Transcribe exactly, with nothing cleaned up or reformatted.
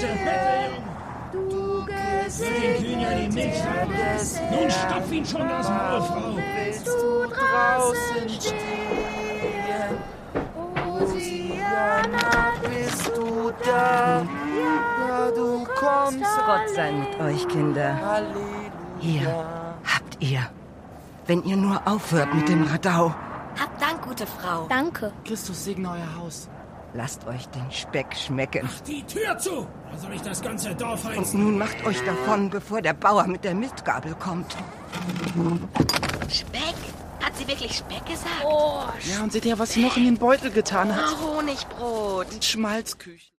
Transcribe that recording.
Du Den Kühen ja die Milch gesegnetes Nun stopf ihn schon das Maul, Frau. willst du draußen stehen? Hosianna, bist du da? Ja, du kommst. Gott sei mit euch, Kinder. Halleluja. Hier habt ihr. Wenn ihr nur aufhört mit dem Radau. Habt Dank, gute Frau. Danke. Christus segne euer Haus. Lasst euch den Speck schmecken. Die Tür zu! Dann soll ich das ganze Dorf Und heizen. nun macht euch davon, bevor der Bauer mit der Mistgabel kommt. Speck? Hat sie wirklich Speck gesagt? Oh, Ja, und seht ihr, was sie noch in den Beutel getan hat? Honigbrot. Und Schmalzküchen.